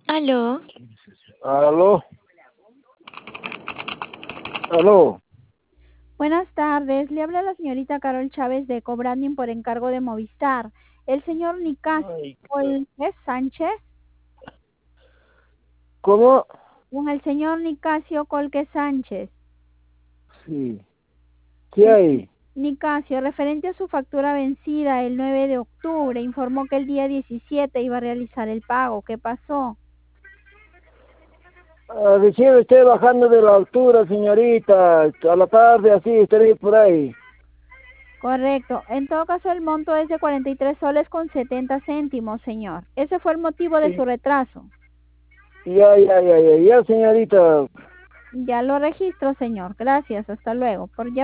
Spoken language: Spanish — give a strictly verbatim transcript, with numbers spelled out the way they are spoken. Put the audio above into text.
Aló, Aló, aló. Buenas tardes, le habla la señorita Carol Chávez de Cobranding por encargo de Movistar. El señor Nicasio Ay, Colques Sánchez, ¿cómo? con el señor Nicasio Colques Sánchez. Sí. ¿Qué Señor hay? Nicasio, referente a su factura vencida el nueve de octubre, informó que el día diecisiete iba a realizar el pago. ¿Qué pasó? Ah, recién estoy bajando de la altura, señorita. A la tarde, así, estaré por ahí. Correcto. En todo caso, el monto es de cuarenta y tres soles con setenta céntimos, señor. Ese fue el motivo de su Sí. retraso. Ya, ya, ya, ya, ya, señorita. Ya lo registro, señor. Gracias. Hasta luego. Por ya